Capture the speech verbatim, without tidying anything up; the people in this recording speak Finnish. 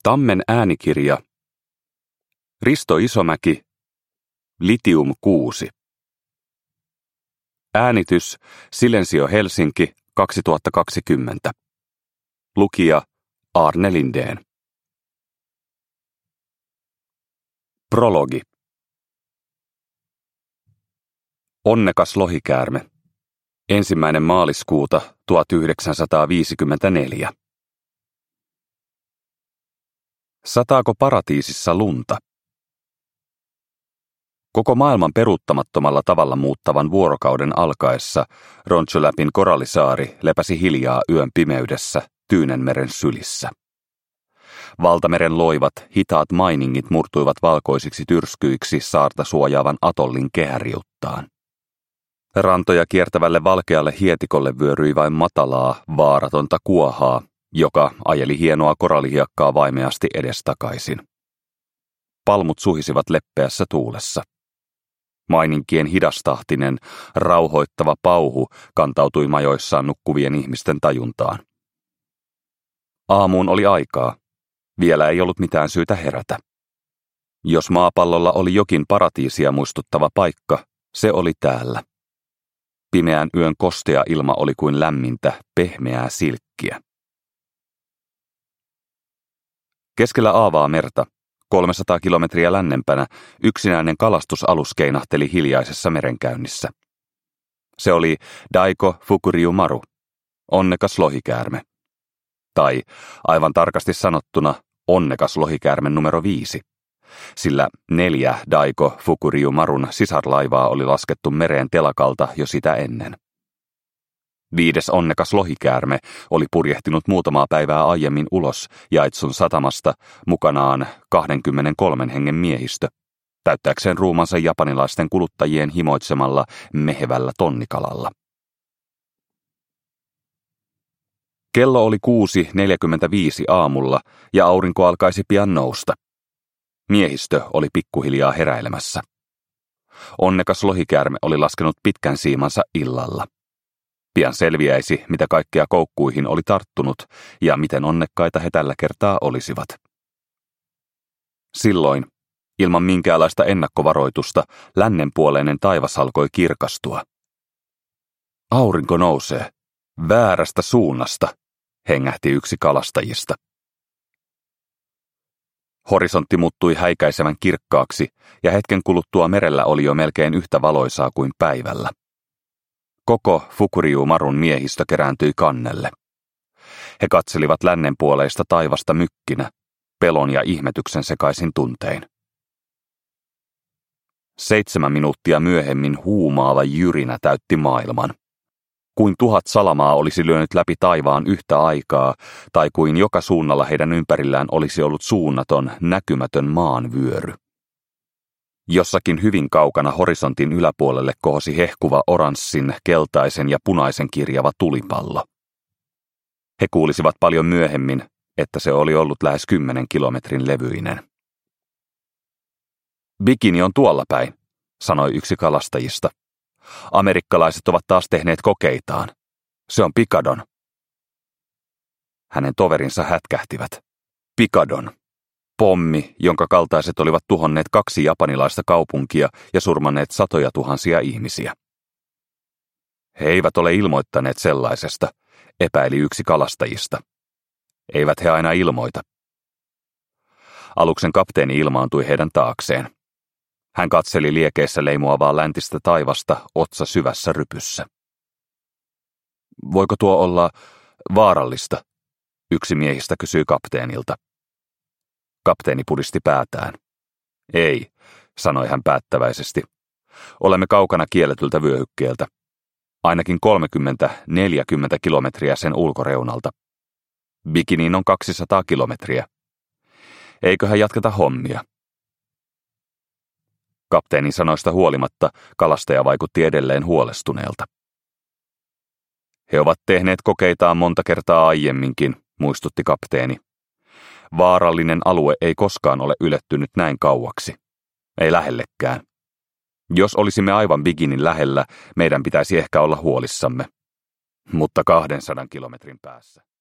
Tammen äänikirja. Risto Isomäki. Litium kuusi. Äänitys Silensio Helsinki kaksituhattakaksikymmentä. Lukija Arne Lindén. Prologi. Onnekas lohikäärme. Ensimmäinen maaliskuuta tuhatyhdeksänsataaviisikymmentäneljä. Sataako paratiisissa lunta? Koko maailman peruuttamattomalla tavalla muuttavan vuorokauden alkaessa Ronchyläpin korallisaari lepäsi hiljaa yön pimeydessä Tyynenmeren sylissä. Valtameren loivat, hitaat mainingit murtuivat valkoisiksi tyrskyiksi saarta suojaavan atollin kehäriuttaan. Rantoja kiertävälle valkealle hietikolle vyöryi vain matalaa, vaaratonta kuohaa, joka ajeli hienoa korallihiekkaa vaimeasti edestakaisin. Palmut suhisivat leppeässä tuulessa. Maininkien hidastahtinen, rauhoittava pauhu kantautui majoissaan nukkuvien ihmisten tajuntaan. Aamuun oli aikaa. Vielä ei ollut mitään syytä herätä. Jos maapallolla oli jokin paratiisia muistuttava paikka, se oli täällä. Pimeän yön kostea ilma oli kuin lämmintä, pehmeää silkkiä. Keskellä aavaa merta, kolmesataa kilometriä lännempänä, yksinäinen kalastusalus keinahteli hiljaisessa merenkäynnissä. Se oli Daiko Fukuryu Maru, onnekas lohikäärme. Tai aivan tarkasti sanottuna, onnekas lohikäärme numero viisi, sillä neljä Daiko Fukuryu Marun sisarlaivaa oli laskettu mereen telakalta jo sitä ennen. Viides onnekas lohikäärme oli purjehtinut muutamaa päivää aiemmin ulos Jaitsun satamasta mukanaan kaksikymmentäkolme hengen miehistö, täyttääkseen ruumansa japanilaisten kuluttajien himoitsemalla mehevällä tonnikalalla. Kello oli kuusi neljäkymmentäviisi aamulla ja aurinko alkaisi pian nousta. Miehistö oli pikkuhiljaa heräilemässä. Onnekas lohikäärme oli laskenut pitkän siimansa illalla. Pian selviäisi, mitä kaikkea koukkuihin oli tarttunut ja miten onnekkaita he tällä kertaa olisivat. Silloin, ilman minkäänlaista ennakkovaroitusta, lännenpuoleinen taivas alkoi kirkastua. Aurinko nousee. Väärästä suunnasta, hengähti yksi kalastajista. Horisontti muuttui häikäisevän kirkkaaksi ja hetken kuluttua merellä oli jo melkein yhtä valoisaa kuin päivällä. Koko Fukuryu Marun miehistö kerääntyi kannelle. He katselivat lännenpuoleista taivasta mykkinä, pelon ja ihmetyksen sekaisin tuntein. Seitsemän minuuttia myöhemmin huumaava jyrinä täytti maailman. Kuin tuhat salamaa olisi lyönyt läpi taivaan yhtä aikaa, tai kuin joka suunnalla heidän ympärillään olisi ollut suunnaton, näkymätön maanvyöry. Jossakin hyvin kaukana horisontin yläpuolelle kohosi hehkuva oranssin, keltaisen ja punaisen kirjava tulipallo. He kuulisivat paljon myöhemmin, että se oli ollut lähes kymmenen kilometrin levyinen. Bikini on tuolla päin, sanoi yksi kalastajista. Amerikkalaiset ovat taas tehneet kokeitaan. Se on Pikadon. Hänen toverinsa hätkähtivät. Pikadon. Pommi, jonka kaltaiset olivat tuhonneet kaksi japanilaista kaupunkia ja surmanneet satoja tuhansia ihmisiä. He eivät ole ilmoittaneet sellaisesta, epäili yksi kalastajista. Eivät he aina ilmoita. Aluksen kapteeni ilmaantui heidän taakseen. Hän katseli liekeissä leimuavaa läntistä taivasta otsa syvässä rypyssä. Voiko tuo olla vaarallista? Yksi miehistä kysyi kapteenilta. Kapteeni pudisti päätään. Ei, sanoi hän päättäväisesti. Olemme kaukana kielletyltä vyöhykkeeltä. Ainakin kolmekymmentä neljäkymmentä kilometriä sen ulkoreunalta. Bikiniin on kaksisataa kilometriä. Eiköhän jatketa hommia. Kapteenin sanoista huolimatta kalastaja vaikutti edelleen huolestuneelta. He ovat tehneet kokeitaan monta kertaa aiemminkin, muistutti kapteeni. Vaarallinen alue ei koskaan ole ylettynyt näin kauaksi. Ei lähellekään. Jos olisimme aivan Bikinin lähellä, meidän pitäisi ehkä olla huolissamme. Mutta kahdensadan kilometrin päässä.